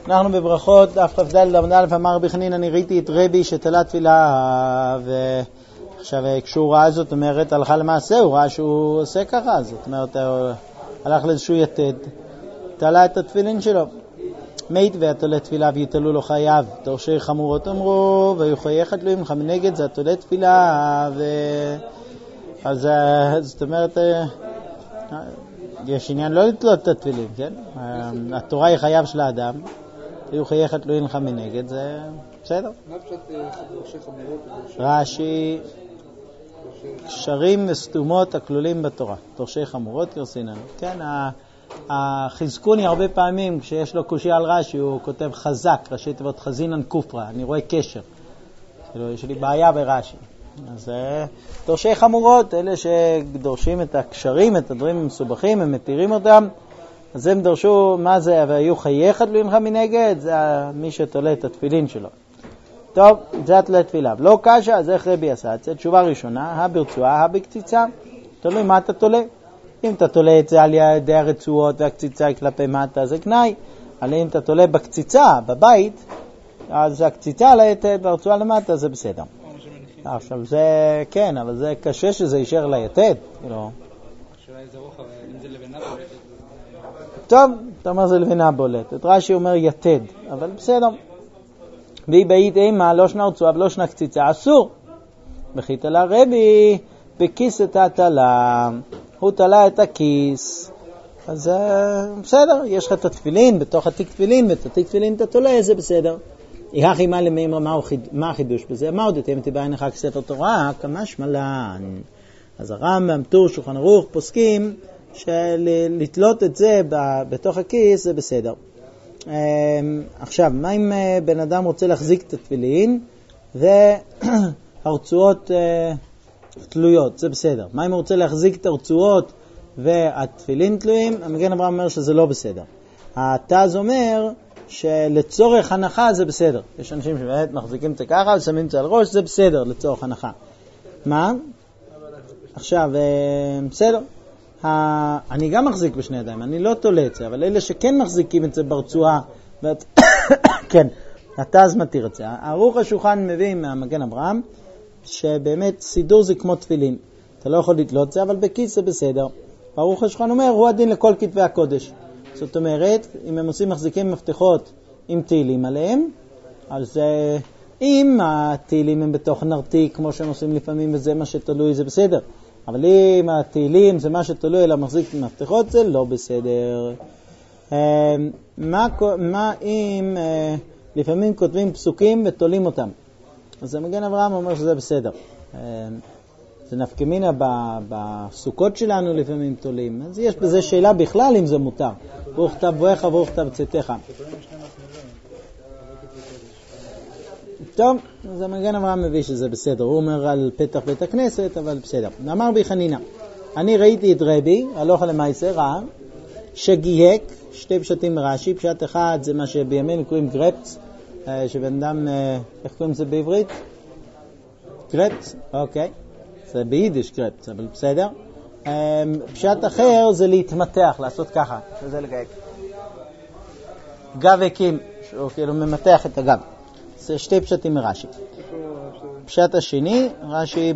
אנחנו בברכות, דף כ"ד עמוד א', אמר רבי חנינא, אני ראיתי את רבי שתלה תפילה, ועכשיו כשהוא ראה זאת אומרת, הלכה למעשה, הוא ראה שהוא עושה ככה, זאת אומרת, הוא הלך לאיזשהו יתד, תלה את התפילין שלו. מית והתולה תפילה ויתלו לו חייו, דורשי חמורות אמרו, ויחייך תלויים לך מנגד, זה התולה תפילה, אז זאת אומרת, יש עניין לא לתלות את התפילין, כן? התורה היא חייו של האדם, ויחייך תלויים לך מנגד, זה בסדר. מה פשוט דורשי חמורות? רש"י, קשרים וסתומות הכלולים בתורה, דורשי חמורות כרסינן. כן, החזקוני הרבה פעמים כשיש לו קושי על רש"י הוא כותב חזק, ראשי תיבות חזינן קופרה, אני רואה קשר, יש לי בעיה ברש"י. אז דורשי חמורות, אלה שדורשים את הקשרים, את הדברים המסובכים, הם מתירים אותם, אז הם דורשו, מה זה, והיו חייך תלויים לך מנגד, זה מי שתולה את התפילין שלו. טוב, זה התולה תפילה. לא קשה, אז איך רבי עשה? זה תשובה ראשונה, ברצועה, בקציצה. תלוי מה אתה תולה. אם אתה תולה את זה על ידי הרצועות והקציצה היא כלפי מטה, זה קנאי. אבל אם אתה תולה בקציצה, בבית, אז הקציצה על היתד והרצועה למטה, זה בסדר. עכשיו זה, כן, אבל זה קשה שזה יישאר ליתד. השאלה איזה רוחב, אם זה לבנה בולטת. טוב, אתה אומר זה לבנה בולטת. רש"י אומר יתד, אבל בסדר. והיא בעית אימה, לא שנה רצועה ולא שנה קציצה, אסור. וכי תלה רבי בכיס את התלה, הוא תלה את הכיס, אז בסדר, יש לך את התפילין, בתוך התיק תפילין, ואת התיק תפילין אתה תולה, זה בסדר. יחי מה למימר, מה החידוש בזה? מה עוד אתם תבעינך כספר תורה? כמשמע לן. אז הרמב"ם, טור, שולחן ערוך, פוסקים שלתלות את זה בתוך הכיס זה בסדר. עכשיו, מה אם בן אדם רוצה להחזיק את התפילין והרצועות תלויות? זה בסדר. מה אם הוא רוצה להחזיק את הרצועות והתפילין תלויים? המגן אברהם אומר שזה לא בסדר. התז אומר שלצורך הנחה זה בסדר. יש אנשים שבאמת מחזיקים את זה ככה ושמים את זה על ראש, זה בסדר לצורך הנחה. מה? עכשיו, בסדר. אני גם מחזיק בשני ידיים, אני לא תולה את זה, אבל אלה שכן מחזיקים את זה ברצועה, כן, התז מתיר את זה. ערוך השולחן מביא מהמגן אברהם, שבאמת סידור זה כמו תפילין. אתה לא יכול לתלות זה, אבל בכיס זה בסדר. ערוך השולחן אומר, הוא הדין לכל כתבי הקודש. זאת אומרת, אם הם עושים מחזיקים מפתחות עם תהילים עליהם, אז אם התהילים הם בתוך נרתיק, כמו שהם עושים לפעמים, וזה מה שתלוי, זה בסדר. אבל אם התהילים זה מה שתלוי אלא מחזיק מפתחות, זה לא בסדר. מה אם לפעמים כותבים פסוקים ותולים אותם? אז המגן אברהם אומר שזה בסדר. זה נפקמינה בסוכות שלנו לפעמים תולים. אז יש בזה שאלה בכלל אם זה מותר. ברוך אתה בואך וברוך אתה בצאתך. טוב, אז המגן אברהם מביא שזה בסדר. הוא אומר על פתח בית הכנסת, אבל בסדר. אמר רבי חנינא, אני ראיתי את רבי, הלוך למעשה רע, שגייק, שתי פשטים מרש"י, פשט אחד זה מה שבימינו קוראים גרפץ, שבן אדם, איך קוראים זה בעברית? גרפץ, אוקיי. זה ביידיש גרפץ, אבל בסדר. פשט אחר זה להתמתח, לעשות ככה, שזה לגייק. גב הקים, שהוא כאילו ממתח את הגב. זה שתי פשטים מרש"י. פשט השני, רש"י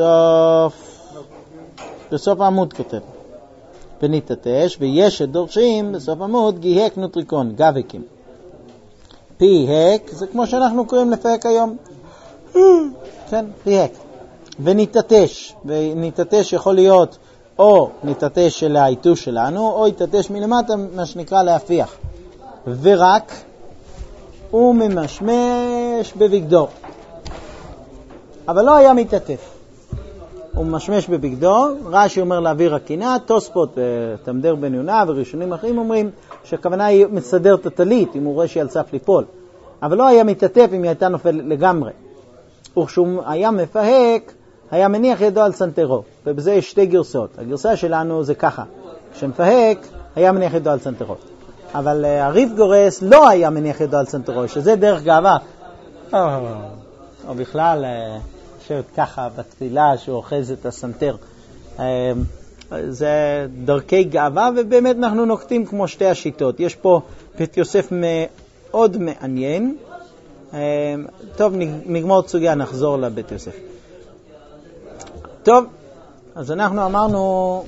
בסוף העמוד כותב. ונתתש, ויש שדורשים בסוף העמוד גיהק נוטריקון, גבקים. פיהק, זה כמו שאנחנו קוראים לפהק היום. כן, פיהק. ונתתש, ונתתש יכול להיות או נתתש של העיתוש שלנו, או נתתש מלמטה, מה שנקרא להפיח. ורק הוא ממשמש בבגדו. אבל לא היה מתעטף. הוא ממשמש בבגדו, רש"י אומר להעביר הקינה, תוספות תמדר בן יונה וראשונים אחרים אומרים שהכוונה היא מסדר את הטלית אם הוא רואה שהיא על סף ליפול. אבל לא היה מתעטף אם היא הייתה נופל לגמרי. וכשהוא היה מפהק, היה מניח ידו על סנטרו. ובזה יש שתי גרסות. הגרסה שלנו זה ככה. כשמפהק, היה מניח ידו על סנטרו. אבל הריף גורס לא היה מניח ידו על סנטרו, שזה דרך גאווה. או בכלל, שבת ככה בתפילה שהוא אוחז את הסנטר. זה דרכי גאווה, ובאמת אנחנו נוקטים כמו שתי השיטות. יש פה בית יוסף מאוד מעניין. טוב, נגמור את סוגיה, נחזור לבית יוסף. טוב, אז אנחנו אמרנו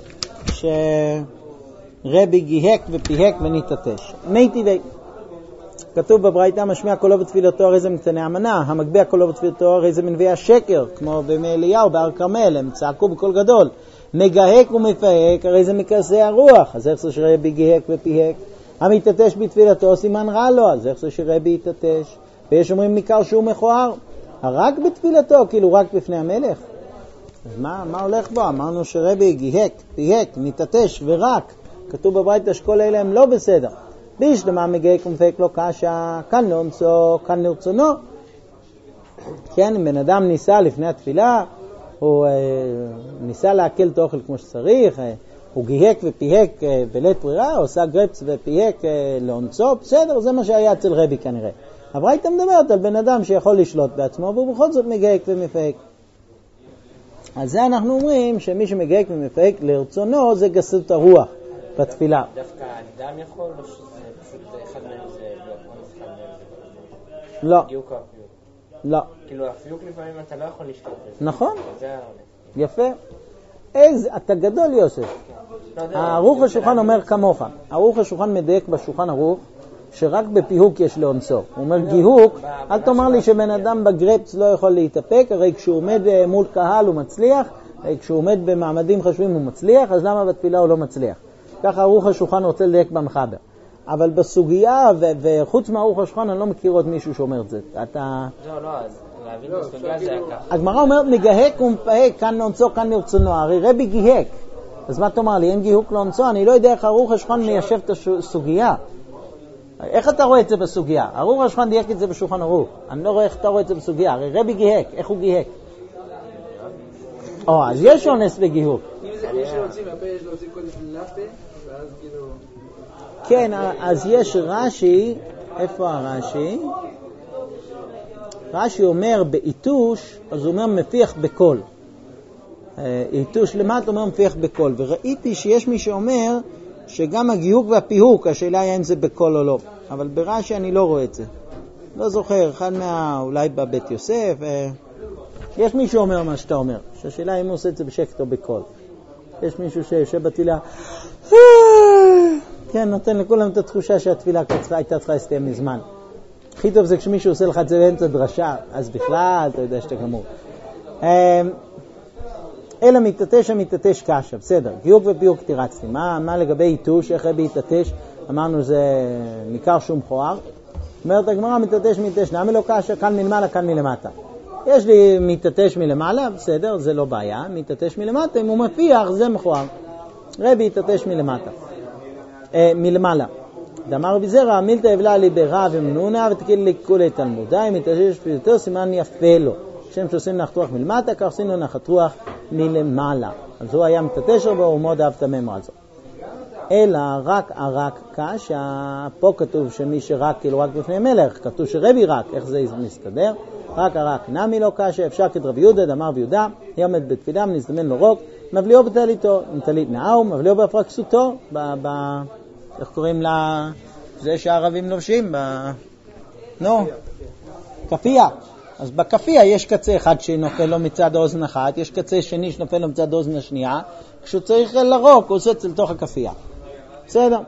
שרבי גיהק ופיהק וניתתש. ניטיבי, כתוב בברייתא, משמיע קולו בתפילתו הרי זה מקטני המנה, המגביה קולו בתפילתו הרי זה מנביאי השקר, כמו בימי אליהו בהר כרמל, הם צעקו בקול גדול. מגהק ומפהק הרי זה מכסי הרוח, אז איך זה שרבי גיהק ופיהק? המתתש בתפילתו סימן רע לו, אז איך זה שרבי יתתש? ויש אומרים ניכר שהוא מכוער, רק בתפילתו, כאילו רק בפני המלך. אז מה הולך בו? אמרנו שרבי גיהק, פיהק, ניתתש ורק. כתוב בברייתא שכל אלה הם לא בסדר. בישלמה מגהק ומפהק לא קשה, כאן לאונסו, כאן לרצונו. כן, אם בן אדם ניסה לפני התפילה, הוא ניסה להקל את האוכל כמו שצריך, הוא גיהק ופיהק בלית ברירה, הוא עושה גרפס ופיהק לאונסו, בסדר, זה מה שהיה אצל רבי כנראה. הברייתא מדברת על בן אדם שיכול לשלוט בעצמו, והוא בכל זאת מגהק ומפהק. אז זה אנחנו אומרים שמי שמגהק ומפהק לרצונו זה גסות הרוח בתפילה. דווקא האדם יכול, או שזה פשוט אחד מהם זה לא. גיוק או הפיוק? לא. כאילו הפיוק לפעמים אתה לא יכול לשתות בזה. נכון. זה יפה. אתה גדול יוסף. ערוך השולחן אומר כמוך. ערוך השולחן מדייק בשולחן ערוך שרק בפיהוק יש לאונסו. הוא אומר גיהוק, אל תאמר לי שבן אדם בגרפס לא יכול להתאפק, הרי כשהוא עומד מול קהל הוא מצליח, כשהוא עומד במעמדים חשובים הוא מצליח, אז למה בתפילה הוא לא מצליח? ככה ערוך השולחן רוצה לדייק במחבר. אבל בסוגיה, וחוץ מערוך השולחן אני לא מכיר עוד מישהו שאומר את זה. לא, אז להבין בסוגיה זה היה ככה. הגמרא אומרת מגהק ומפהק, כאן לאונסו, כאן לרצונו. הרי רבי גיהק. אז מה תאמר לי, אין גיהוק לאונסו? אני לא יודע איך ערוך השולחן מיישב את הסוגיה. איך אתה רואה את זה בסוגיה? ערוך השולחן דייק את זה בשולחן ערוך. אני לא רואה איך אתה רואה את זה בסוגיה. הרי רבי גיהק, איך הוא גיהק? אז יש אונס בגיהוק. אם זה כמו שרוצים, הפה יש להוציא קודם לפה, ואז כאילו... כן, אז יש רש"י, איפה הרש"י? רש"י אומר באיתוש, אז הוא אומר מפיח בקול. איתוש למטה אומר מפיח בקול. וראיתי שיש מי שאומר שגם הגיהוק והפיהוק, השאלה היא אם זה בקול או לא. אבל ברש"י אני לא רואה את זה. לא זוכר, אחד אולי בבית יוסף, יש מי שאומר מה שאתה אומר, שהשאלה אם הוא עושה את זה בשקט או בקול. יש מישהו שיושב בתפילה, כן, נותן לכולם את התחושה שהתפילה הייתה צריכה להסתיים מזמן. הכי טוב זה כשמישהו עושה לך את זה באמצע דרשה, אז בכלל אתה יודע שאתה גמור. אלא מתתש קשה, בסדר, גיוק ופיוק תירצתי. מה לגבי איתוש, איך רבי יתתש? אמרנו זה ניכר שום מכוער. אומרת הגמרא מתתש, נעמי לא קשה, כאן מלמעלה, כאן מלמטה. יש לי מתתש מלמעלה, בסדר, זה לא בעיה. מתתש מלמטה, אם הוא מפיח, זה מכוער. רבי יתתש מלמעלה. דאמר רבי זרע, מילתא הבלה לי ברע ומנונה ותקיל לי כולי תלמודי, מתתש יותר סימן יפה לו. שם שעושים נחת רוח מלמטה, כך עשינו נחת רוח מלמעלה. אז הוא היה מתתש רבו, הוא מאוד אהב את המאמר הזו. אלא רק הרק קשה, פה כתוב שמי שרק כאילו רק בפני מלך, כתוב שרבי רק, איך זה מסתדר? רק הרק נמי לא קשה, אפשר כדרבי יהודה, דאמר ויהודה, יעמד בתפילה, נזדמן לו רוק, מבליאו בתליתו, עם תלית נאו, מבליאו בהפרקסותו, איך קוראים לה? זה שהערבים לובשים, כפייה. אז בכפייה יש קצה אחד שנופל לו מצד האוזן אחת, יש קצה שני שנופל לו מצד האוזן השנייה, כשהוא צריך לרוק, הוא עושה אצל תוך הכפייה. בסדר.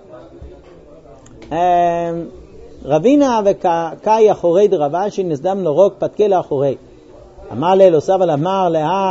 רבינה וקאי אחורי דרבה שנסדם לרוק פתקה לאחורי. אמר לאלוסיו על אמר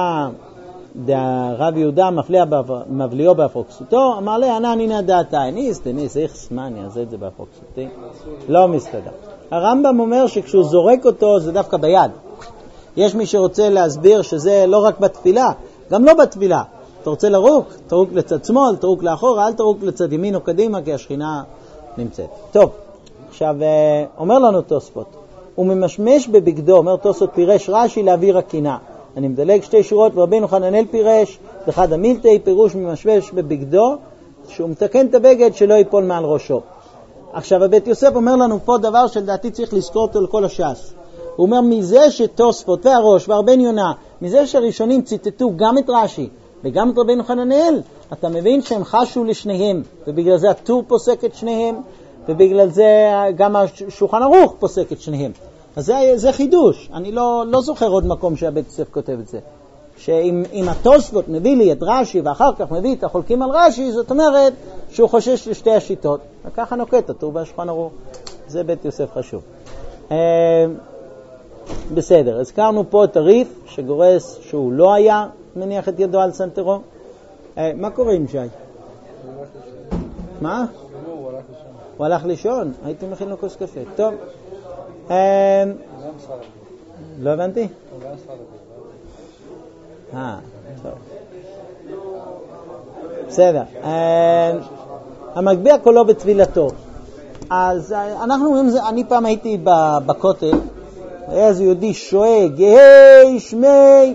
רב יהודה מבליאו בהפרוקסותו, אמר לה אני נדעתה, ניס, איך סמני, אז את זה בהפרוקסותי. לא מסתדר. הרמב"ם אומר שכשהוא זורק אותו זה דווקא ביד. יש מי שרוצה להסביר שזה לא רק בתפילה, גם לא בתפילה. אתה רוצה לרוק, תרוק לצד שמאל, תרוק לאחורה, אל תרוק לצד ימין או קדימה, כי השכינה נמצאת. טוב, עכשיו אומר לנו תוספות, הוא ממשמש בבגדו, אומר תוספות פירש רש"י להעביר הקינה. אני מדלג שתי שורות, ורבינו חננאל פירש, אחד המילתי פירוש ממשמש בבגדו, שהוא מתקן את הבגד שלא ייפול מעל ראשו. עכשיו הבית יוסף אומר לנו פה דבר שלדעתי צריך לזכור אותו לכל הש"ס. הוא אומר מזה שתוספות והראש והרבן יונה, מזה שהראשונים ציטטו גם את רש"י וגם את רבינו חננאל, אתה מבין שהם חשו לשניהם, ובגלל זה הטור פוסק את שניהם. ובגלל זה גם השולחן ערוך פוסק את שניהם. אז זה חידוש. אני לא זוכר עוד מקום שהבית יוסף כותב את זה. שאם התוספות מביא לי את רש"י ואחר כך מביא את החולקים על רש"י, זאת אומרת שהוא חושש לשתי השיטות. וככה נוקט הטור בשולחן ערוך. זה בית יוסף חשוב. בסדר, הזכרנו פה את הריף שגורס שהוא לא היה מניח את ידו על סנטרו. מה קורה עם שי? מה? הוא הלך לישון. הייתי מכין לו כוס קפה. טוב. לא הבנתי? טוב. בסדר. המגביה קולו בתפילתו. אז אנחנו אומרים, אני פעם הייתי בכותל, היה איזה יהודי שואג, גהי שמי.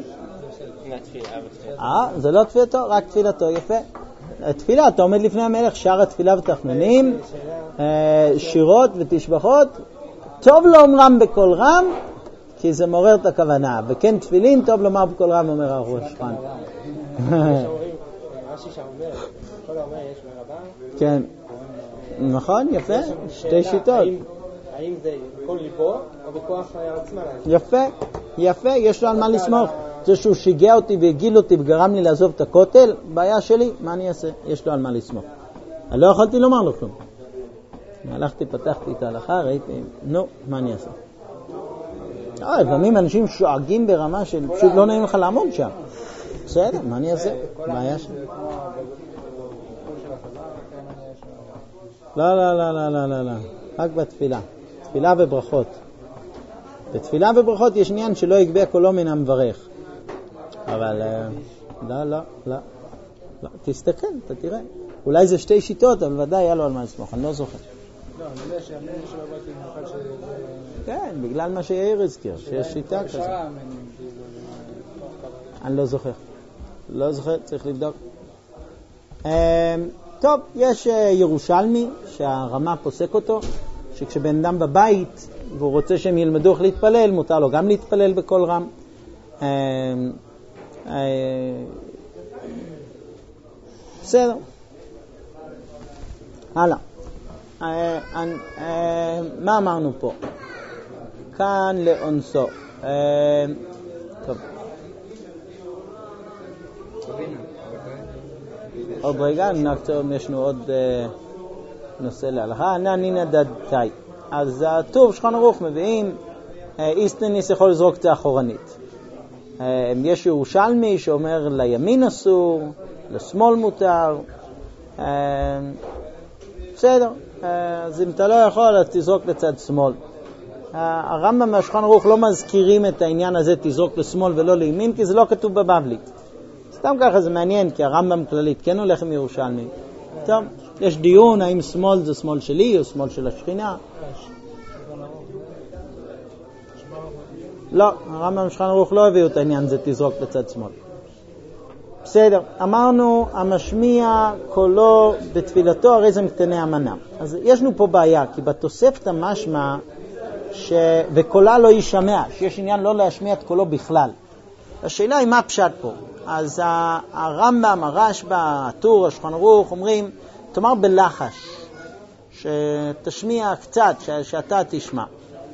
זה לא תפילתו, רק תפילתו, יפה. תפילה, אתה עומד לפני המלך, שר התפילה ותחנונים, שירות ותשבחות, טוב לא אומרם בקול רם, כי זה מעורר את הכוונה, וכן תפילין טוב לומר בקול רם, אומר הראש שולחן. כן, נכון, יפה, שתי שיטות. האם זה בכל ליבו או בכוח העוצמה? יפה, יש לו על מה לסמוך. זה שהוא שיגע אותי והגיל אותי וגרם לי לעזוב את הכותל, בעיה שלי, מה אני אעשה? יש לו על מה לסמוך. אני לא יכולתי לומר לו כלום. הלכתי, פתחתי את ההלכה, ראיתי, מה אני אעשה? לפעמים אנשים שואגים ברמה של פשוט לא נעים לך לעמוד שם. בסדר, מה אני אעשה? בעיה שלי. לא, רק בתפילה. תפילה וברכות. בתפילה וברכות יש עניין שלא יגבה קולו מן המברך. אבל לא. תסתכל, אתה תראה. אולי זה שתי שיטות, אבל ודאי היה לו על מה לסמוך, אני לא זוכר. לא, אני יודע שהמנהל שלו באתי במיוחד שזה... כן, בגלל מה שיאיר הזכיר, שיש שיטה כזאת. אני לא זוכר, צריך לבדוק. טוב, יש ירושלמי שהרמה פוסק אותו, שכשבן אדם בבית והוא רוצה שהם ילמדו איך להתפלל, מותר לו גם להתפלל בקול רם. בסדר. הלאה. מה אמרנו פה? כאן לאונסו. טוב. עוד רגע, יש לנו עוד נושא להלכה. נינא דדתאי. אז הטור שולחן ערוך מביאים, איסטניס יכול לזרוק את זה אחורנית. יש ירושלמי שאומר לימין אסור, לשמאל מותר. בסדר, אז אם אתה לא יכול, אז תזרוק לצד שמאל. הרמב"ם והשולחן ערוך לא מזכירים את העניין הזה, תזרוק לשמאל ולא לימין, כי זה לא כתוב בבבלית. סתם ככה זה מעניין, כי הרמב"ם כללית כן הולך עם ירושלמי. טוב, יש דיון האם שמאל זה שמאל שלי או שמאל של השכינה. לא, הרמב"ם והשולחן ערוך לא הביאו את העניין הזה, תזרוק לצד שמאל. בסדר, אמרנו, המשמיע קולו בתפילתו, הרי זה מקטני המנה. אז יש לנו פה בעיה, כי בתוספת המשמע, וקולה לא יישמע, שיש עניין לא להשמיע את קולו בכלל. השאלה היא מה פשט פה. אז הרמב"ם, הרשב"א, הטור, השולחן ערוך, אומרים, תאמר בלחש, שתשמיע קצת, שאתה תשמע.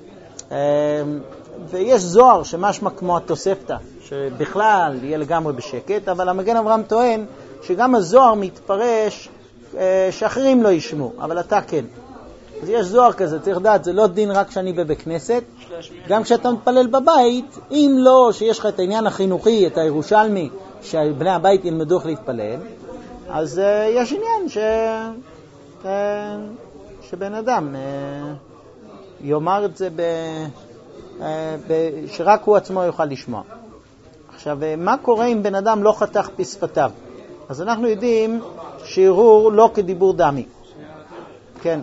ויש זוהר שמשמע כמו התוספתא, שבכלל יהיה לגמרי בשקט, אבל המגן אברהם טוען שגם הזוהר מתפרש שאחרים לא ישמעו, אבל אתה כן. אז יש זוהר כזה, צריך לדעת, זה לא דין רק שאני בכנסת, גם כשאתה מתפלל בבית, אם לא שיש לך את העניין החינוכי, את הירושלמי, שבני הבית ילמדו איך להתפלל, אז יש עניין שבן אדם יאמר את זה שרק הוא עצמו יוכל לשמוע. עכשיו, מה קורה אם בן אדם לא חתך בשפתיו? אז אנחנו יודעים שערעור לא כדיבור דמי. כן.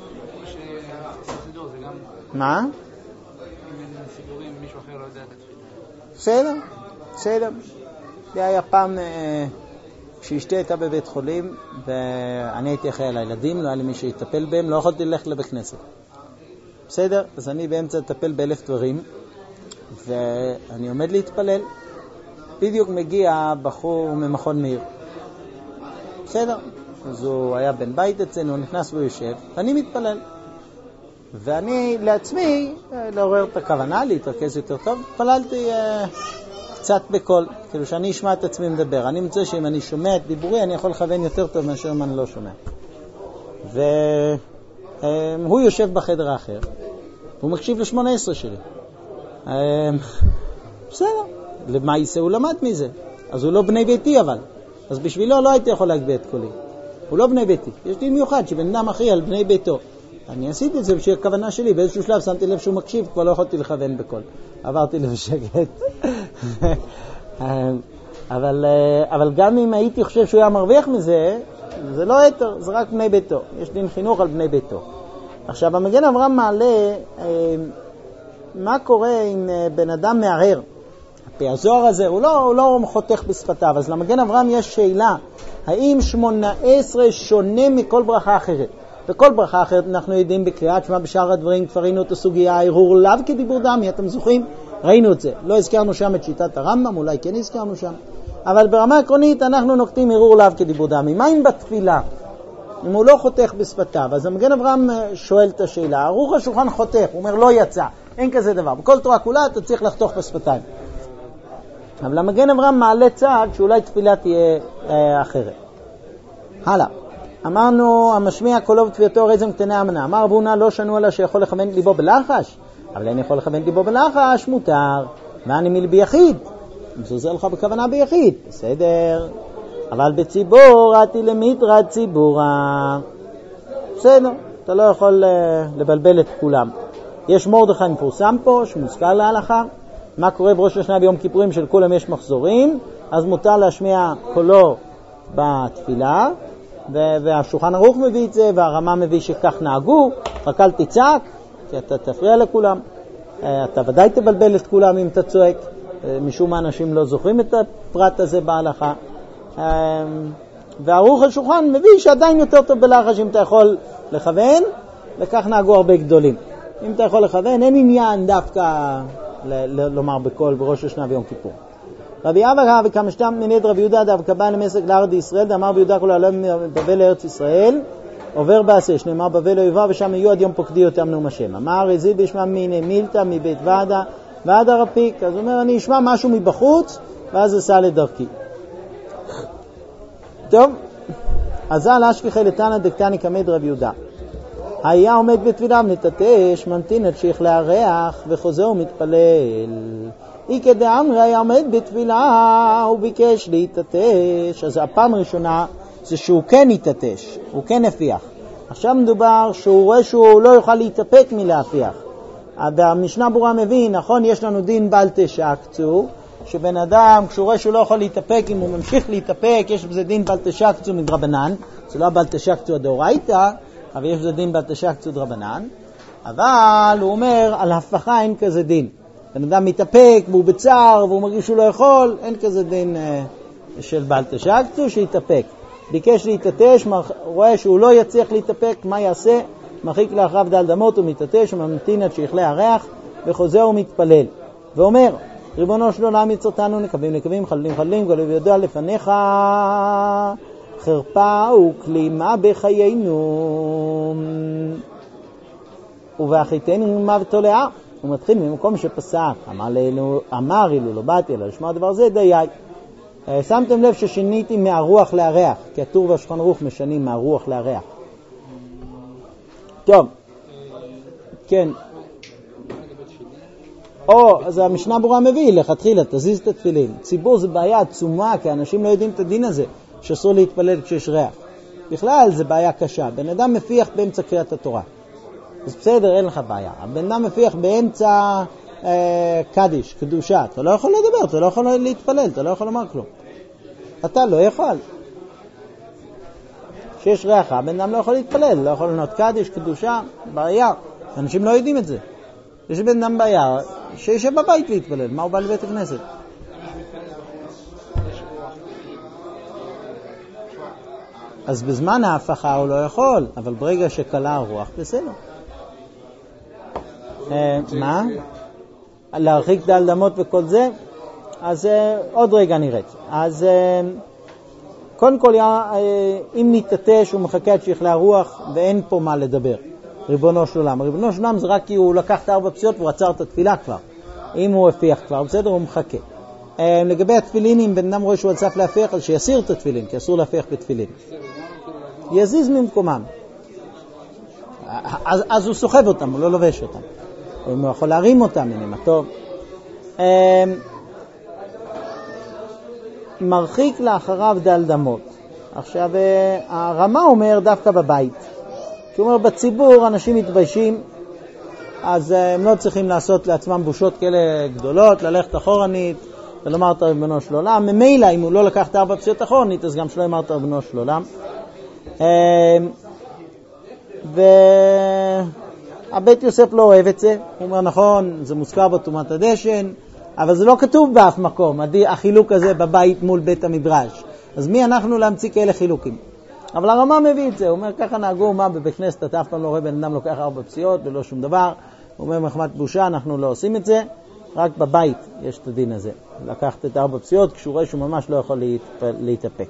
מה? אם אין סידורים, מישהו אחר לא יודע את התפילה. בסדר. זה היה פעם כשאשתי הייתה בבית חולים, ואני הייתי אחראי על הילדים, לא היה לי מי שיטפל בהם, לא יכולתי ללכת לבית כנסת. בסדר, אז אני באמצע לטפל ב1,000 דברים, ואני עומד להתפלל. בדיוק מגיע בחור ממכון מאיר. בסדר, אז הוא היה בן בית אצלנו, הוא נכנס והוא יושב, ואני מתפלל. ואני לעצמי, לעורר את הכוונה, להתרכז יותר טוב, התפללתי קצת בקול, כאילו שאני אשמע את עצמי מדבר. אני מצא שאם אני שומע את דיבורי, אני יכול לכוון יותר טוב מאשר אם אני לא שומע. והוא יושב בחדר האחר, הוא מקשיב ל-18 שלי. בסדר, למה יישא הוא למד מזה? אז הוא לא בני ביתי אבל. אז בשבילו לא הייתי יכול להגביא את קולי. הוא לא בני ביתי. יש דין מיוחד שבן אדם אחראי על בני ביתו. אני עשיתי את זה בשביל הכוונה שלי. באיזשהו שלב שמתי לב שהוא מקשיב, כבר לא יכולתי לכוון בקול. עברתי לבשקט. אבל גם אם הייתי חושב שהוא היה מרוויח מזה, זה לא יתר, זה רק בני ביתו. יש דין חינוך על בני ביתו. עכשיו, המגן אברהם מעלה, מה קורה אם בן אדם מערער? הזוהר הזה, הוא לא חותך בשפתיו, אז למגן אברהם יש שאלה, האם 18 שונה מכל ברכה אחרת? וכל ברכה אחרת אנחנו יודעים בקריאת שמע בשאר הדברים, כבר ראינו את הסוגיה, הערעור לאו כדיבור דמי, אתם זוכרים? ראינו את זה, לא הזכרנו שם את שיטת הרמב"ם, אולי כן הזכרנו שם, אבל ברמה עקרונית אנחנו נוקטים ערעור לאו כדיבור דמי. מה אם בתפילה? אם הוא לא חותך בשפתיו, אז המגן אברהם שואל את השאלה, ערוך השולחן חותך, הוא אומר לא יצא, אין כזה דבר, בכל תורה כולה אתה צריך לחתוך בשפתיים. אבל המגן אברהם מעלה צעד שאולי תפילה תהיה אחרת. הלאה. אמרנו, המשמיע קולו ותפילתו רזם קטני אמנה. אמר רב הונא לא שנו אלא שיכול לכוון ליבו בלחש. אבל אין יכול לכוון ליבו בלחש, מותר. ואני מלבי יחיד. זה עוזר לך בכוונה ביחיד. בסדר. אבל בציבור, עתי למיתרד ציבורה. בסדר. אתה לא יכול לבלבל את כולם. יש מרדכי מפורסם פה, שמוזכר להלכה. מה קורה בראש השנה ביום כיפורים של כולם יש מחזורים, אז מותר להשמיע קולו בתפילה, והשולחן ערוך מביא את זה, והרמה מביא שכך נהגו, רק אל תצעק, כי אתה תפריע לכולם. אתה ודאי תבלבל את כולם אם אתה צועק, משום מה אנשים לא זוכרים את הפרט הזה בהלכה. והערוך השולחן מביא שעדיין יותר טוב בלחש אם אתה יכול לכוון, וכך נהגו הרבה גדולים. אם אתה יכול לכוון, אין עניין דווקא לומר בקול בראש השנה ביום כיפור. רבי אבא וכמשתם מנד רבי יהודה דווקא בא למסק לארץ ישראל, דאמר ביהודה כל העולם בבל לארץ ישראל, עובר בעשה, שנאמר בבל אויבה ושם יהיו עד יום פוקדי אותם נאום השם. אמר הזיד ישמע מיני מילתא מבית ועד הרפיק, אז הוא אומר אני אשמע משהו מבחוץ ואז אסע לדרכי. טוב, אז על אשכחי לתנא דקתני כמד רבי יהודה. היה עומד בתפילה ונתתש, ממתין עד שיכלה הריח וחוזר ומתפלל. אי כדאמרי היה עומד בתפילה, הוא ביקש להתתש. אז הפעם הראשונה זה שהוא כן התתש, הוא כן הפיח. עכשיו מדובר שהוא רואה שהוא לא יוכל להתאפק מלהפיח. והמשנה ברורה מבין, נכון, יש לנו דין בל תשקצו, שבן אדם כשהוא רואה שהוא לא יכול להתאפק, אם הוא ממשיך להתאפק, יש בזה דין בל תשקצו מדרבנן, זה לא בל תשקצו הדאורייתא, אבל יש בזה דין בל תשקצו דרבנן, אבל הוא אומר על הפכה אין כזה דין. בן אדם מתאפק והוא בצער והוא מרגיש שהוא לא יכול, אין כזה דין של בל תשקצו שיתאפק. ביקש להתתש, רואה שהוא לא יצליח להתאפק, מה יעשה? מרחיק לאחריו דל דמות ומתתש וממתין עד שיכלה הריח וחוזר ומתפלל. ואומר, ריבונו של עולם יצרתנו נקבים חללים גלוי וידוע לפניך, חרפה וכלימה בחיינו ובאחיתנו מוות תולעה. הוא מתחיל ממקום שפסק, אמר אילו לא באתי אלא לשמוע דבר זה דיי. שמתם לב ששיניתי מהרוח להריח, כי הטור והשולחן ערוך משנים מהרוח להריח. טוב, כן. אז המשנה ברורה מביא, לכתחילה, תזיז את התפילין. ציבור זה בעיה עצומה, כי אנשים לא יודעים את הדין הזה, שאסור להתפלל כשיש ריח. בכלל זה בעיה קשה. בן אדם מפיח באמצע קריאת התורה. אז בסדר, אין לך בעיה. הבן אדם מפיח באמצע קדיש, קדושה. אתה לא יכול לדבר, אתה לא יכול להתפלל, אתה לא יכול לומר כלום. אתה לא יכול. כשיש ריח, הבן אדם לא יכול להתפלל, לא יכול לנות קדיש, קדושה, בעיה. אנשים לא יודעים את זה. יש בן אדם בעיה שישב בבית להתפלל, מה הוא בא לבית הכנסת? אז בזמן ההפכה הוא לא יכול, אבל ברגע שקלה הרוח, בסדר. מה? להרחיק דל דמות וכל זה? אז עוד רגע נראית. אז קודם כל, אם נתעטש הוא מחכה עד שיכלה הרוח ואין פה מה לדבר. ריבונו של עולם. ריבונו של עולם זה רק כי הוא לקח את 4 פסיעות והוא עצר את התפילה כבר. אם הוא הפיח כבר, בסדר, הוא מחכה. לגבי התפילין, אם בן אדם רואה שהוא הצף להפיח, אז שיסיר את התפילין, כי אסור להפיח בתפילין. יזיז ממקומם. אז הוא סוחב אותם, הוא לא לובש אותם. הוא יכול להרים אותם מנמתו. מרחיק לאחריו דל דמות. עכשיו, הרמה אומר דווקא בבית. כי הוא אומר, בציבור אנשים מתביישים, אז הם לא צריכים לעשות לעצמם בושות כאלה גדולות, ללכת אחורנית, ולומר את ריבונו של עולם. ממילא, אם הוא לא לקח את 4 פסיעות אחורנית, אז גם שלא אמר את ריבונו של עולם. והבית יוסף לא אוהב את זה. הוא אומר, נכון, זה מוזכר בתרומת הדשן, אבל זה לא כתוב באף מקום, החילוק הזה בבית מול בית המדרש. אז מי אנחנו להמציא כאלה חילוקים? אבל הרמה מביא את זה, הוא אומר, ככה נהגו מה בבית כנסת, אתה אף פעם לא רואה בן אדם לוקח 4 פסיעות ולא שום דבר. הוא אומר, מחמת בושה, אנחנו לא עושים את זה, רק בבית יש את הדין הזה. לקחת את 4 פסיעות כשהוא רואה שהוא ממש לא יכול להתאפק.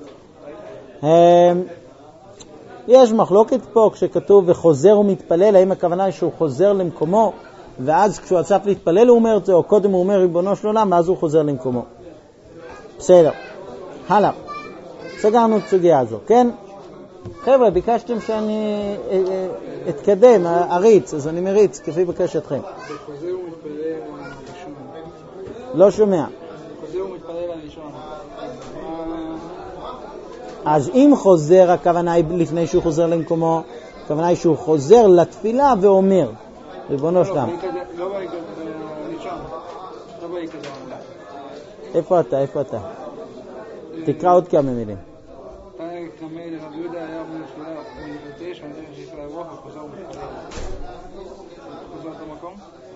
יש מחלוקת פה כשכתוב וחוזר ומתפלל, האם הכוונה היא שהוא חוזר למקומו, ואז כשהוא עצף להתפלל הוא אומר את זה, או קודם הוא אומר ריבונו של עולם, ואז הוא חוזר למקומו. בסדר. הלאה. סגרנו את סוגיה הזו, כן? חבר'ה, ביקשתם שאני אתקדם, אריץ, אז אני מריץ, כפי בקשתכם. חוזר ומתפלל לישון. לא שומע. חוזר ומתפלל לישון. אז אם חוזר, הכוונה היא לפני שהוא חוזר למקומו, הכוונה היא שהוא חוזר לתפילה ואומר, ריבונו שלם. לא ביקדם לישון. לא ביקדם. איפה אתה? תקרא עוד כמה מילים. כמי לרב יהודה היה אומר תפילה מ-9 מדרך שיכלה הרוח וחוזר ומתפלל. חוזר את המקום?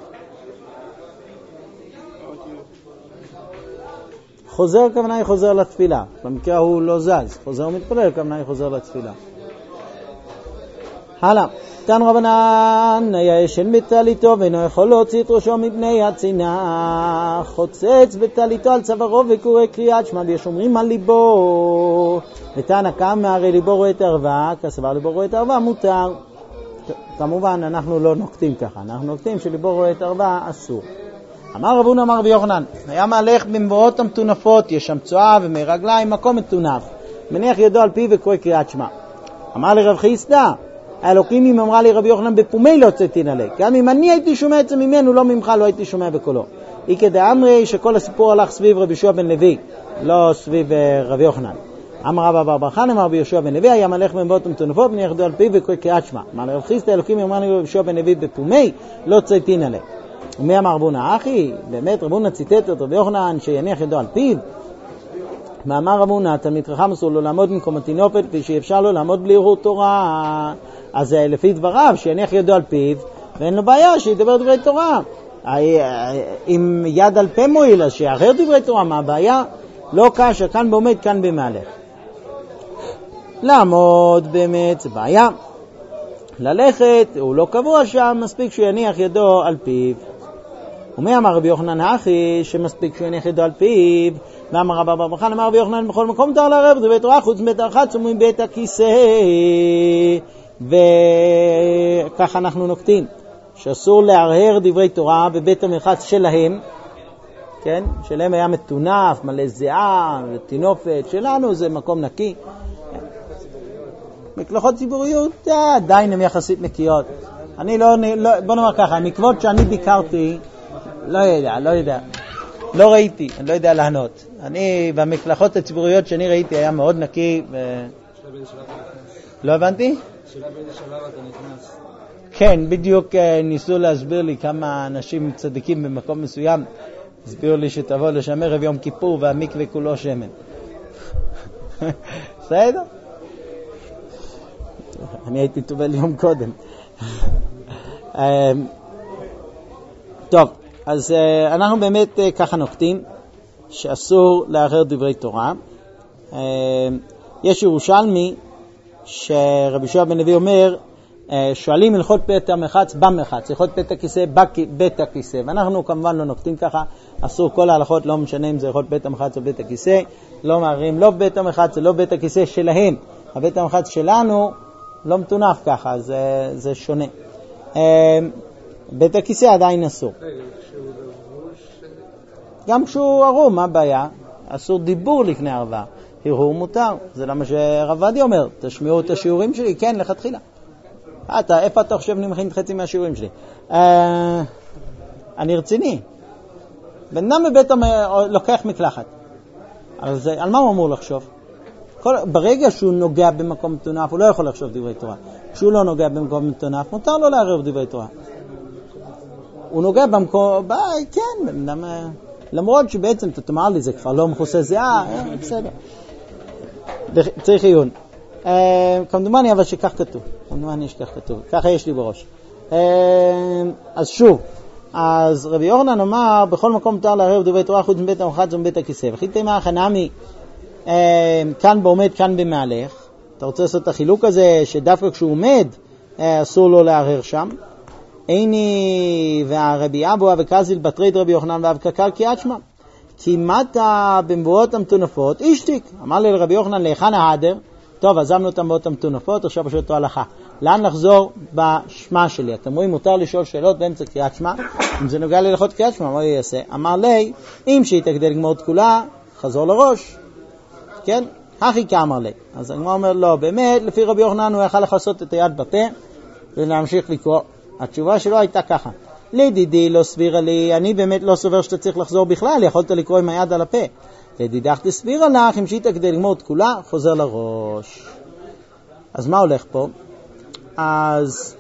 חוזר הכוונה היא חוזר לתפילה. במקרה הוא לא זז. חוזר ומתפלל הכוונה היא חוזר לתפילה. הלאה. תן רבנן, היה ישן בטליתו ואינו יכול להוציא את ראשו מפני הצינה. חוצץ בטליתו על צווארו וקורא קריאת שמע וישומרים על ליבו. ותנא קמא הרי ליבו רואה את הערווה, כסבר ליבו רואה את הערווה מותר. כמובן אנחנו לא נוקטים ככה, אנחנו נוקטים שליבו רואה את הערווה אסור. אמר רב הונא אמר רבי יוחנן, היה מהלך במבואות המטונפות, יש שם צואה ומרגליים, מקום מטונף. מניח ידו על פיו וקורא קריאת שמע. אמר לרב חיסדא, האלוקים אם אמרה לי רבי יוחנן בפומי לא צאתין עלי, גם אם אני הייתי שומע את זה ממנו, לא ממך, לא הייתי שומע בקולו. איקא דאמרי שכל הסיפור הלך סביב רבי יהושע בן לוי, לא סביב רבי יוחנן. אמר רבא בר בר חנא אמר רבי יהושע בן לוי, היה מלך במבואות המטונפות, מניח ידו על פיו וקורא קריאת שמע. אמר לרב חיסדא, האלוקים אמרה לי רבי יהושע בן לוי בפומי לא צאתין עלי. ומי אמר רב הונא אחי? באמת רב הונא ציטט את רבי יוחנן שיניח ידו על פיו. מאמר רב הונא, תלמיד חכם אסור לו לעמוד במקום התינופת ושאפשר לו לעמוד בלי הרהור תורה. אז לפי דבריו שיניח ידו על פיו ואין לו בעיה שידבר דברי תורה. אם יד על פה מועיל אז שיאחר דברי תורה, מה הבעיה? לא קשה, כאן בעומד, כאן במהלך. לעמוד באמת זה בעיה. ללכת הוא לא קבוע שם, מספיק שהוא יניח ידו על פיו. ומי אמר רבי יוחנן אחי שמספיק שהוא יניח ידו על פיו? ואמר רבא בר בר חנא אמר רבי יוחנן בכל מקום מותר לערב דברי תורה חוץ מבית הרחץ ומבית הכיסא. וכך אנחנו נוקטים שאסור להרהר דברי תורה בבית המרחץ שלהם, כן? שלהם היה מטונף, מלא זיעה ותינופת, שלנו זה מקום נקי. מקלחות ציבוריות עדיין הן יחסית נקיות. אני לא, בוא נאמר ככה, המקוות שאני ביקרתי לא יודע, לא ראיתי, אני לא יודע לענות. אני במקלחות הציבוריות שאני ראיתי היה מאוד נקי לא הבנתי? שאלה באיזה שלב אתה נכנס? כן, בדיוק ניסו להסביר לי כמה אנשים צדיקים במקום מסוים. הסבירו לי שתבוא לשם ערב יום כיפור והמקווה כולו שמן. בסדר? אני הייתי טובל יום קודם. טוב, אז אנחנו באמת ככה נוקטים שאסור לאחר דברי תורה. יש ירושלמי שרבי יהושע בן לוי אומר שואלים הלכות בית המחץ במחץ, הלכות בית הכיסא בבית הכיסא, ואנחנו כמובן לא נוקטים ככה, אסור כל ההלכות, לא משנה אם זה הלכות בית המחץ או בית הכיסא, לא מערים לא בית המחץ ולא בית הכיסא שלהם, הבית המחץ שלנו לא מתונף ככה, זה שונה. בית הכיסא עדיין אסור. גם כשהוא ערום, מה הבעיה? אסור דיבור לפני ערווה, הרהור מותר, זה למה שהרב עובדיה אומר, תשמיעו את השיעורים שלי, כן, לכתחילה. איפה אתה חושב אני מכין חצי מהשיעורים שלי? אני רציני. בן אדם בבית לוקח מקלחת. אז על מה הוא אמור לחשוב? ברגע שהוא נוגע במקום מתונף, הוא לא יכול לחשוב דברי תורה. כשהוא לא נוגע במקום מתונף, מותר לו לערב דברי תורה. הוא נוגע במקום, כן, למרות שבעצם אתה תאמר לי, זה כבר לא מכוסה זהה, בסדר. צריך עיון. כמדומני אבל שכך כתוב. כמדומני שכך כתוב. ככה יש לי בראש. אז שוב, אז רבי יוחנן אמר, בכל מקום מותר לערב דברי תורה חוץ מבית המחץ ומבית הכיסא. וכי תימא חנמי, כאן בעומד, כאן במהלך. אתה רוצה לעשות את החילוק הזה, שדווקא כשהוא עומד, אסור לו לערער שם. איני והרבי אבו וקזיל בתרית רבי יוחנן ואבקקל קריאת שמע. כי מתה במבואות המתונפות, אישתיק. אמר לי לרבי יוחנן, להיכן ההדר? טוב, עזבנו אותם במבואות המתונפות, עכשיו פשוט הלכה. לאן לחזור בשמה שלי? אתם רואים, מותר לשאול שאלות באמצע קריאת שמע. אם זה נוגע להלכות קריאת שמע, מה יעשה? אמר לי, אם שהייתה כדי לגמור את כולה, חזור לראש. כן? הכי כאמר לי. אז הגמרא אומר, לא, באמת, לפי רבי יוחנן הוא יכל לחסות את היד בפה ולהמשיך לקרוא. התשובה שלו הייתה ככה. לדידי לא סבירה לי, אני באמת לא סובר שאתה צריך לחזור בכלל, יכולת לקרוא עם היד על הפה. לדידך תסבירה לך, אם שהייתה כדי לגמור את כולה, חוזר לראש. אז מה הולך פה? אז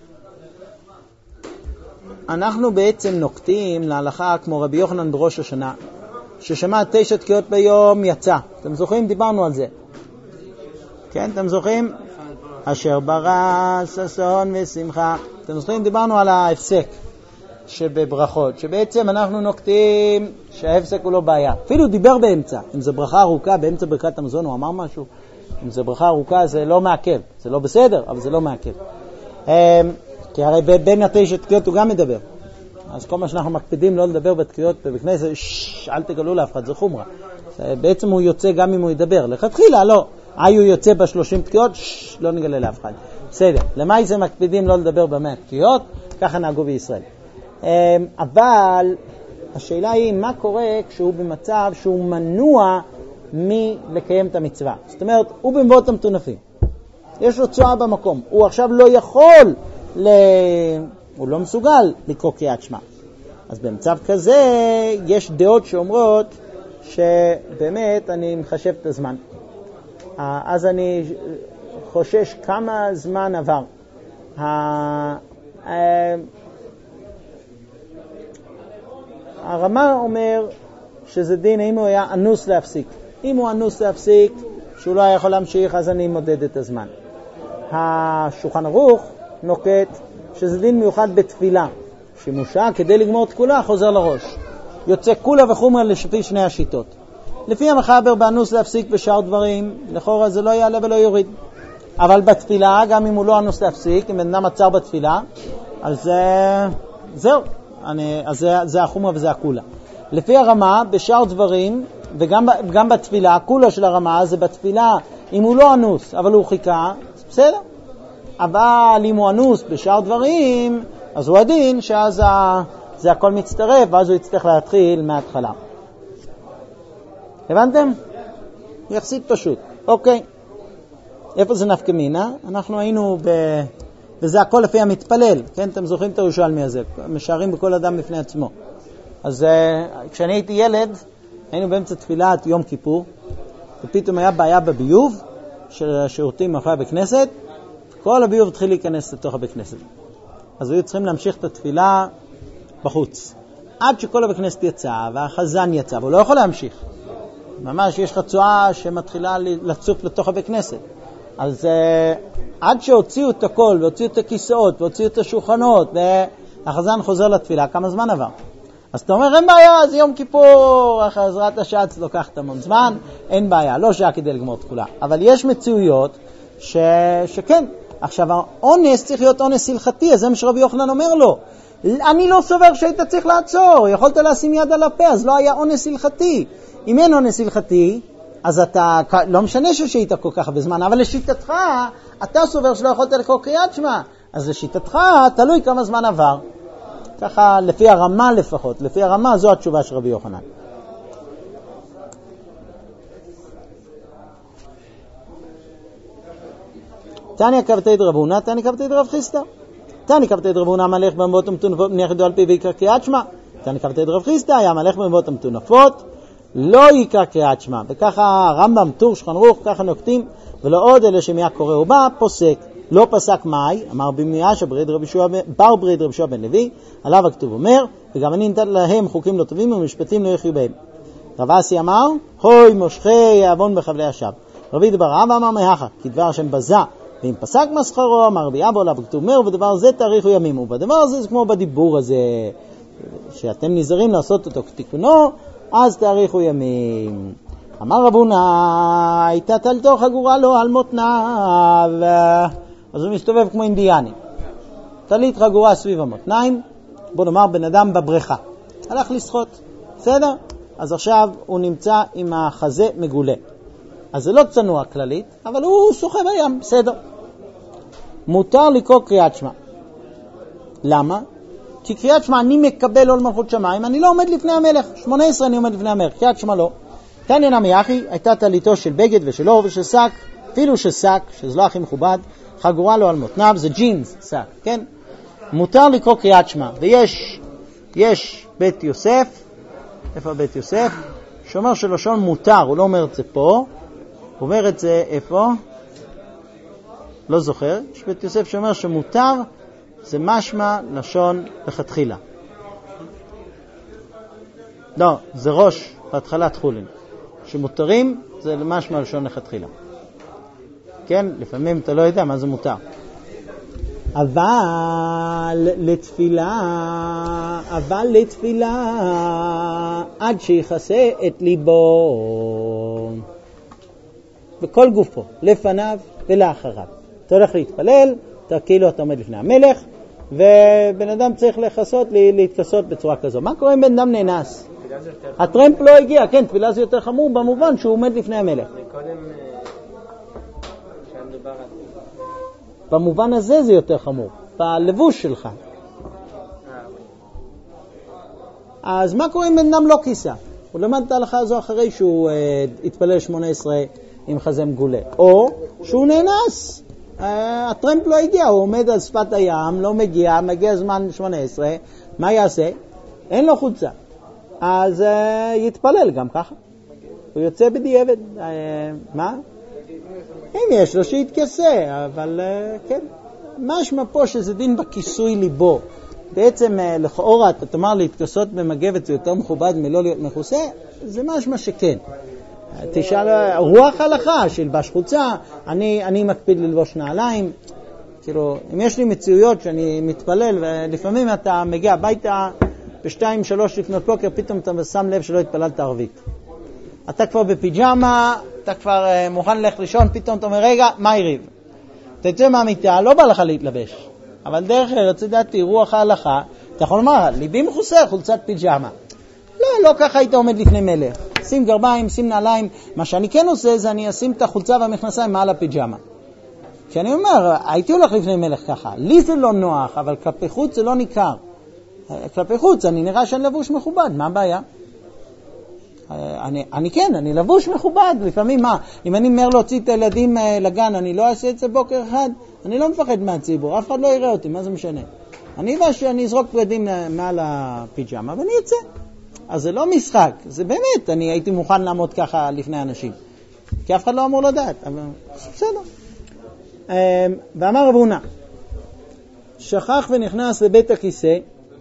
אנחנו בעצם נוקטים להלכה כמו רבי יוחנן בראש השנה, ששמע 9 תקיעות ביום יצא. אתם זוכרים? דיברנו על זה. כן, אתם זוכרים? אשר ברא ששון ושמחה. אתם זוכרים? דיברנו על ההפסק שבברכות, שבעצם אנחנו נוקטים שההפסק הוא לא בעיה. אפילו דיבר באמצע. אם זה ברכה ארוכה, באמצע ברכת המזון הוא אמר משהו. אם זה ברכה ארוכה זה לא מעכב. זה לא בסדר, אבל זה לא מעכב. כי הרי בין 9 תקיעות הוא גם מדבר. אז כל מה שאנחנו מקפידים לא לדבר בתקיעות בכנסת, אל תגלו לאף אחד, זה חומרה. בעצם הוא יוצא גם אם הוא ידבר. לכתחילה לא. הוא יוצא ב30 תקיעות, לא נגלה לאף אחד. בסדר. למה זה מקפידים לא לדבר ב100 תקיעות? ככה נהגו בישראל. אבל השאלה היא מה קורה כשהוא במצב שהוא מנוע מלקיים את המצווה. זאת אומרת, הוא במבואות המתונפים. יש לו צועה במקום. הוא עכשיו לא יכול, הוא לא מסוגל לקרוא קריאת שמע. אז במצב כזה יש דעות שאומרות שבאמת אני מחשב את הזמן. אז אני חושש כמה זמן עבר. הרמה אומר שזה דין אם הוא היה אנוס להפסיק. אם הוא אנוס להפסיק, שהוא לא יכול להמשיך, אז אני מודד את הזמן. השולחן ערוך נוקט שזה דין מיוחד בתפילה, שמושעה כדי לגמור את כולה חוזר לראש. יוצא כולה וחומר לפי שני השיטות. לפי המחבר באנוס להפסיק בשאר דברים, לכאורה זה לא יעלה ולא יוריד. אבל בתפילה, גם אם הוא לא אנוס להפסיק, אם בן אדם עצר בתפילה, אז זהו. אז זה החומר וזה הכולה. לפי הרמה, בשאר דברים, וגם בתפילה, הכולה של הרמה זה בתפילה, אם הוא לא אנוס, אבל הוא חיכה, בסדר. אבל אם הוא אנוס בשאר דברים, אז הוא הדין שאז זה הכל מצטרף, ואז הוא יצטרך להתחיל מההתחלה. הבנתם? יחסית פשוט. אוקיי. איפה זה נפקא מינה? אנחנו היינו וזה הכל לפי המתפלל. כן, אתם זוכרים את הירושלמי הזה. משערים בכל אדם בפני עצמו. אז כשאני הייתי ילד, היינו באמצע תפילת יום כיפור, ופתאום היה בעיה בביוב של השירותים מאחורי בכנסת, כל הביוב התחיל להיכנס לתוך הבית כנסת. אז היו צריכים להמשיך את התפילה בחוץ. עד שכל הבית כנסת יצא, והחזן יצא, והוא לא יכול להמשיך. ממש יש רצועה שמתחילה לצוף לתוך הבית כנסת. אז עד שהוציאו את הכל, והוציאו את הכיסאות, והוציאו את השולחנות, והחזן חוזר לתפילה, כמה זמן עבר? אז אתה אומר, אין בעיה, זה יום כיפור, חזרת השץ לוקחת המון זמן, אין בעיה, לא שעה כדי לגמור את כולה. אבל יש מציאויות שכן, עכשיו, האונס צריך להיות אונס הלכתי, אז זה מה שרבי יוחנן אומר לו. אני לא סובר שהיית צריך לעצור, יכולת לשים יד על הפה, אז לא היה אונס הלכתי. אם אין אונס הלכתי, אז אתה, לא משנה ששהית כל כך בזמן, אבל לשיטתך, אתה סובר שלא יכולת לקרוא קריאת שמע, אז לשיטתך, תלוי כמה זמן עבר. ככה, לפי הרמה לפחות, לפי הרמה, זו התשובה של רבי יוחנן. תניא קבתא דרבונה, תניא קבתא דרב חיסדא. תניא קבתא דרבונה מלך במבואות המטונפות מניח ידו על פיו ויקרא קריאת שמע. תניא קבתא דרב חיסדא היה מלך במבואות המטונפות לא יקרא קריאת שמע. וככה הרמב"ם, טור, שולחן ערוך, ככה נוקטים, ולא עוד אלא שמיה קורא ובא פוסק. לא פסק מאי, אמר במייש בר ברד רבי יהושע בן לוי, עליו הכתוב אומר, וגם אני נתן להם חוקים לא טובים ומשפטים לא יחיו בהם. רב אסי אמר, הוי מושכי העוון בחבלי השב. רבי דבר אבא אמר מהכה, כי דבר השם בזה, ואם פסק מסחרו, אמר רבי אבא עליו הכתוב אומר, ודבר זה תאריכו ימים, ובדבר הזה זה כמו בדיבור הזה, שאתם נזהרים לעשות אותו כתיקונו, אז תאריכו ימים. אמר רבונה, הייתה תלתו חגורה לו על מותניו, אז הוא מסתובב כמו אינדיאני. תלית חגורה סביב המותניים, בוא נאמר בן אדם בבריכה. הלך לשחות, בסדר? אז עכשיו הוא נמצא עם החזה מגולה. אז זה לא צנוע כללית, אבל הוא שוחה בים, בסדר. מותר לקרוא קריאת שמע. למה? כי קריאת שמע אני מקבל עול מלכות שמיים, אני לא עומד לפני המלך. 18 אני עומד לפני המלך, קריאת שמע לא. תניא נמי אחי, הייתה תליתו של בגד ושל אור ושל שק, אפילו של שק, שזה לא הכי מכובד, חגורה לו על מותניו, זה ג'ינס, שק, כן? מותר לקרוא קריאת שמע, ויש בית יוסף, איפה בית יוסף? שאומר שלשון מותר, הוא לא אומר את זה פה, הוא אומר את זה איפה? לא זוכר, יש בית יוסף שאומר שמותר, זה משמע לשון לכתחילה. לא, זה ראש בהתחלת חולין. שמותרים זה משמע לשון לכתחילה. כן, לפעמים אתה לא יודע מה זה מותר. אבל לתפילה עד שיחסה את ליבו בכל גופו, לפניו ולאחריו. אתה הולך להתפלל, אתה כאילו אתה עומד לפני המלך, ובן אדם צריך להתכסות בצורה כזו. מה קורה אם בן אדם נאנס? הטרמפ לא הגיע, כן, תפילה זה יותר חמור במובן שהוא עומד לפני המלך. וקודם כשמדובר על... במובן הזה זה יותר חמור, בלבוש שלך. אז מה קורה אם בן אדם לא כיסה? הוא למד את ההלכה הזו אחרי שהוא התפלל 18 עם חזה מגולה. או שהוא נאנס, הטרמפ לא הגיע, הוא עומד על שפת הים, לא מגיע זמן 18, מה יעשה? אין לו חולצה. אז יתפלל גם ככה. הוא יוצא בדיעבד. מה? אם יש לו שיתכסה, אבל כן. משמע פה שזה דין בכיסוי ליבו. בעצם לכאורה, אתה תאמר להתכסות במגבת זה יותר מכובד מלא להיות מכוסה, זה משמע שכן. תשאל, רוח הלכה שלבש חוצה, אני מקפיד ללבוש נעליים. כאילו, אם יש לי מציאויות שאני מתפלל, ולפעמים אתה מגיע הביתה, ב2-3 לפנות בוקר, פתאום אתה שם לב שלא התפללת ערבית. אתה כבר בפיג'מה, אתה כבר מוכן ללכת לישון, פתאום אתה אומר, רגע, מה יריב? אתה יוצא מהמיטה, לא בא לך להתלבש. אבל דרך ארץ, ידעתי, רוח ההלכה, אתה יכול לומר, ליבי מכוסה, חולצת פיג'מה. לא ככה היית עומד לפני מלך. שים גרביים, שים נעליים. מה שאני כן עושה, זה אני אשים את החולצה והמכנסיים מעל הפיג'מה. כשאני אומר, הייתי הולך לפני מלך ככה. לי זה לא נוח, אבל כלפי חוץ זה לא ניכר. כלפי חוץ, אני נראה שאני לבוש מכובד, מה הבעיה? אני לבוש מכובד, לפעמים מה? אם אני אומר להוציא את הילדים לגן, אני לא אעשה את זה בוקר אחד, אני לא מפחד מהציבור, אף אחד לא יראה אותי, מה זה משנה? אני יודע שאני אזרוק פרדים מעל הפיג'מה ואני אצא. אז זה לא משחק, זה באמת, אני הייתי מוכן לעמוד ככה לפני אנשים, כי אף אחד לא אמור לדעת, אבל בסדר. ואמר רב הונא, שכח ונכנס לבית הכיסא,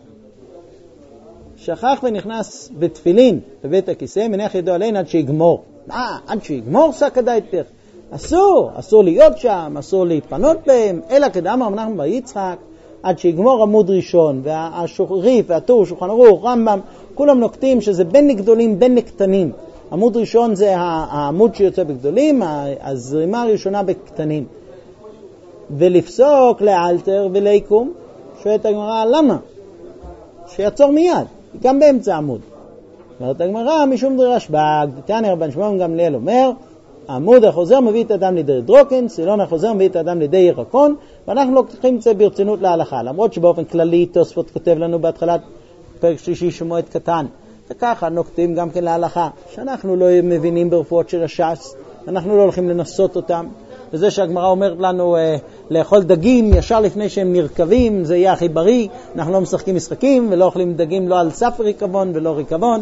שכח ונכנס בתפילין לבית הכיסא, מניח ידו עליהן עד שיגמור. עד שיגמור סקדה את פך. אסור להיות שם, אסור להתפנות בהם, אלא כדאמר רב נחמן בר יצחק, עד שיגמור עמוד ראשון, והשריף והטור, שולחן ערוך, רמב"ם, כולם נוקטים שזה בין לגדולים, בין לקטנים. עמוד ראשון זה העמוד שיוצא בגדולים, הזרימה הראשונה בקטנים. ולפסוק לאלתר וליקום. שואלת הגמרא, למה? שיעצור מיד, גם באמצע עמוד. אומרת הגמרא, משום דרשב"ג, תניא רבן שמעון גמליאל אומר, עמוד החוזר מביא את האדם לידי דרוקן, סילון החוזר מביא את האדם לידי ירקון, ואנחנו לוקחים את זה ברצינות להלכה, למרות שבאופן כללי תוספות כותב לנו בהתחלת פרק שלישי שמועד קטן, וככה נוקטים גם כן להלכה, שאנחנו לא מבינים ברפואות של הש"ס, אנחנו לא הולכים לנסות אותם, וזה שהגמרא אומרת לנו לאכול דגים ישר לפני שהם נרכבים, זה יהיה הכי בריא, אנחנו לא משחקים משחקים ולא אוכלים דגים לא על סף ריקבון ולא ריקבון.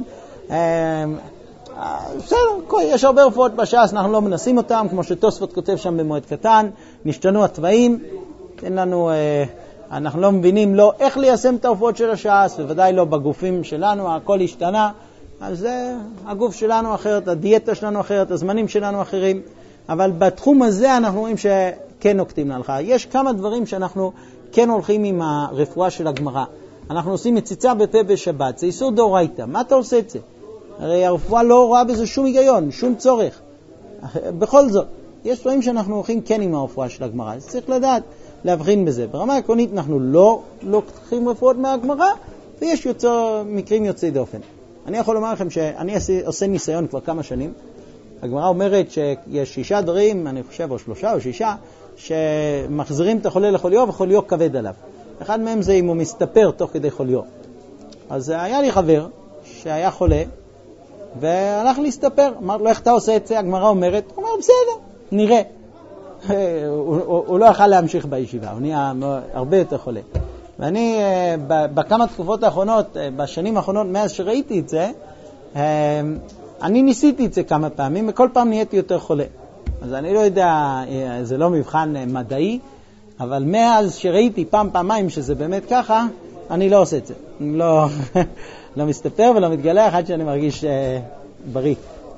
בסדר, יש הרבה רפואות בש"ס, אנחנו לא מנסים אותם, כמו שתוספות כותב שם במועד קטן, נשתנו התוואים, אנחנו לא מבינים לא איך ליישם את הרפואות של הש"ס, בוודאי לא בגופים שלנו, הכל השתנה, אז הגוף שלנו אחרת, הדיאטה שלנו אחרת, הזמנים שלנו אחרים, אבל בתחום הזה אנחנו רואים שכן נוקטים להלכה. יש כמה דברים שאנחנו כן הולכים עם הרפואה של הגמרא. אנחנו עושים מציצה בפה בשבת, זה איסור דאורייתא. מה אתה עושה את זה? הרי הרפואה לא רואה בזה שום היגיון, שום צורך. בכל זאת, יש דברים שאנחנו הולכים כן עם הרפואה של הגמרא. אז צריך לדעת להבחין בזה. ברמה עקרונית אנחנו לא לוקחים רפואות מהגמרא, ויש מקרים יוצאי דופן. אני יכול לומר לכם שאני עושה ניסיון כבר כמה שנים. הגמרא אומרת שיש 6 דברים, אני חושב, או 3 או 6, שמחזירים את החולה לחוליו וחוליו כבד עליו. אחד מהם זה אם הוא מסתפר תוך כדי חוליו. אז היה לי חבר שהיה חולה, והלך להסתפר. אמר לו, איך אתה עושה את זה? הגמרא אומרת, הוא אומר, בסדר, נראה. הוא לא יכל להמשיך בישיבה, הוא נהיה הרבה יותר חולה. ואני, בכמה תקופות האחרונות, בשנים האחרונות, מאז שראיתי את זה, אני ניסיתי את זה כמה פעמים, וכל פעם נהייתי יותר חולה. אז אני לא יודע, זה לא מבחן מדעי, אבל מאז שראיתי פעמיים שזה באמת ככה, אני לא עושה את זה. אני לא מסתפר ולא מתגלח עד שאני מרגיש בריא.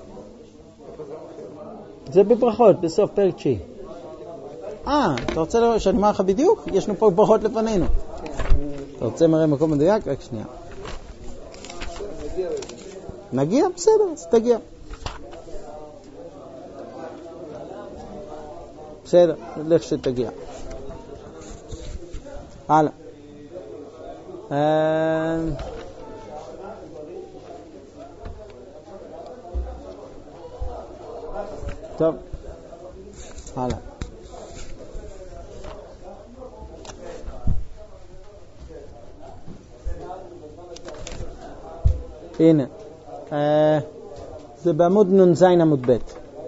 זה בברכות, בסוף פרק 9. אתה רוצה שאני אומר לך בדיוק? יש לנו פה ברכות לפנינו. אתה רוצה מראה מקום מדויק? רק שנייה. נגיע? בסדר, אז תגיע. בסדר, לך שתגיע. הלאה. טוב. הלאה. הנה. זה בעמוד נ"ז עמוד ב'.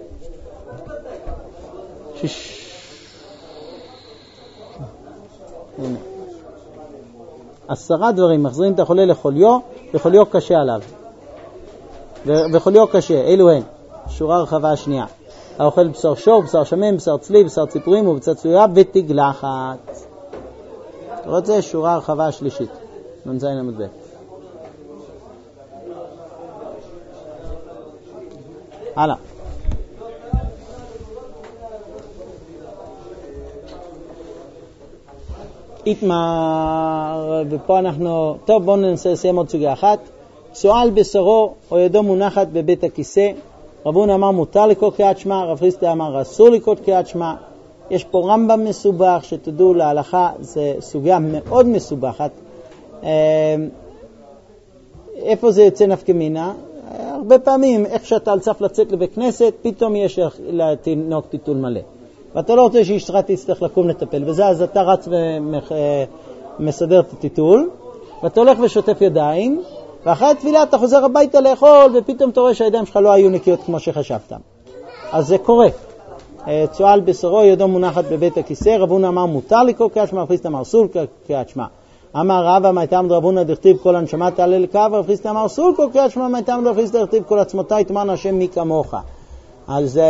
הנה. 10 דברים מחזירים את החולה לחוליו, וחוליו קשה עליו. וחוליו קשה, אלו הן. שורה הרחבה השנייה. האוכל בשר שור, בשר שמן, בשר צלי, בשר ציפורים ובשר צלויה ותגלחת. אתה רוצה שורה הרחבה השלישית. נ"ז עמוד ב'. הלאה. איתמר, ופה אנחנו, טוב, בואו ננסה לסיים עוד סוגיה אחת. סועל בשרו או ידו מונחת בבית הכיסא. רבון אמר מותר לקרוא קריאת שמע, רב חיסדא אמר אסור לקרוא קריאת שמע. יש פה רמב"ם מסובך, שתדעו להלכה, זה סוגיה מאוד מסובכת. איפה זה יוצא נפקא מינה? הרבה פעמים, איך שאתה על סף לצאת לבית כנסת, פתאום יש לתינוק טיטול מלא. ואתה לא רוצה שאשתך תצטרך לקום לטפל בזה, אז אתה רץ ומסדר את הטיטול, ואתה הולך ושוטף ידיים, ואחרי התפילה אתה חוזר הביתה לאכול, ופתאום אתה רואה שהידיים שלך לא היו נקיות כמו שחשבת. אז זה קורה. צועל בשרו, ידו מונחת בבית הכיסא, רבון אמר מותר לקרוא קריאת שמע, רב חיסדא אמר אסור קריאת שמע. אמר רבא מייתם דרבונה דכתיב כל הנשמה תעלה לקו, רב חיסדא אמר אסור כל קריאת שמע, מייתם רב חיסדא דכתיב כל עצמותיי תאמרנה השם מי כמוך. אז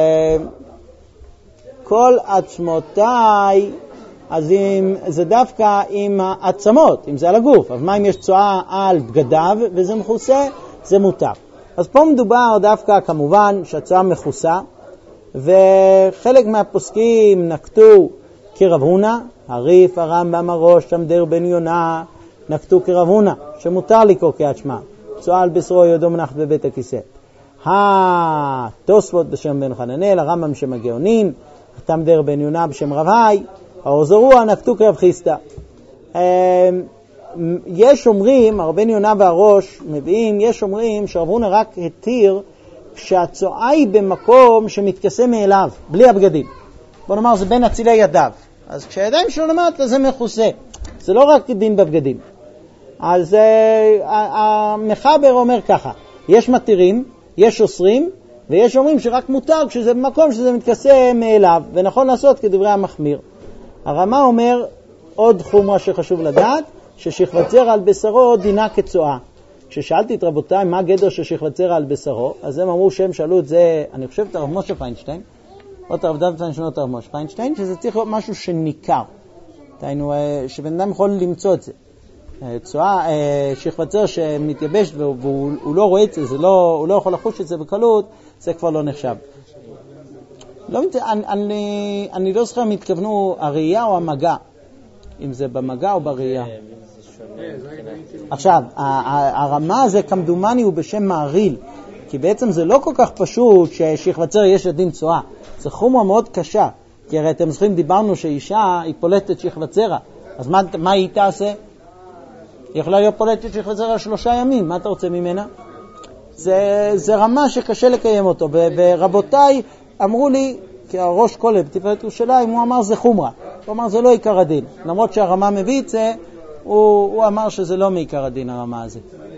כל עצמותיי, אז זה דווקא עם העצמות, אם זה על הגוף. אבל מה אם יש צועה על בגדיו וזה מכוסה, זה מותר. אז פה מדובר דווקא כמובן שהצועה מכוסה, וחלק מהפוסקים נקטו כרב הונא, הריף, הרמב"ם, הראש, תמדר בן יונה, נקטו כרב הונא, שמותר לקרוא קריאת שמע. צועה על בשרו ידו מונחת בבית הכיסא. התוספות בשם בן חננאל, הרמב"ם בשם הגאונים, תמדר בן יונה בשם רב היי, האוזרוע נקטו כרב חיסטה. יש אומרים, הרבן יונה והראש מביאים, יש אומרים שהרב הונא רק התיר כשהצואה היא במקום שמתכסה מאליו, בלי הבגדים. בוא נאמר, זה בין אצילי ידיו. אז כשהידיים שלו למטה זה מכוסה. זה לא רק דין בבגדים. אז המחבר אומר ככה, יש מתירים, יש אוסרים, ויש אומרים שרק מותר כשזה במקום שזה מתכסה מאליו, ונכון לעשות כדברי המחמיר. הרמה אומר, עוד חומרה שחשוב לדעת, ששכבת זרע על בשרו דינה כצואה. כששאלתי את רבותיי מה גדר של שכבת זרע על בשרו, אז הם אמרו שהם שאלו את זה, אני חושב את הרב משה פיינשטיין, או את הרב דוד פיינשטיין, או את הרב משה פיינשטיין, שזה צריך להיות משהו שניכר. דהיינו, שבן אדם יכול למצוא את זה. צואה, שכבת זרע שמתייבשת והוא לא רואה את זה, הוא לא יכול לחוש את זה בקלות, זה כבר לא נחשב. אני לא זוכר אם התכוונו הראייה או המגע, אם זה במגע או בראייה. עכשיו, הרמה הזה כמדומני הוא בשם מעריל, כי בעצם זה לא כל כך פשוט ששכבת זרע יש לדין צואה. זה חומרה מאוד קשה, כי הרי אתם זוכרים, דיברנו שאישה היא פולטת שכבת זרע, אז מה היא תעשה? היא יכולה להיות פולטת שכבת זרע 3 ימים, מה אתה רוצה ממנה? זה רמה שקשה לקיים אותו, ורבותיי אמרו לי, כי הראש כולב בתפארת ירושלים, הוא אמר זה חומרה, הוא אמר זה לא עיקר הדין, למרות שהרמה מביא את זה, הוא אמר שזה לא מעיקר הדין הרמה הזה.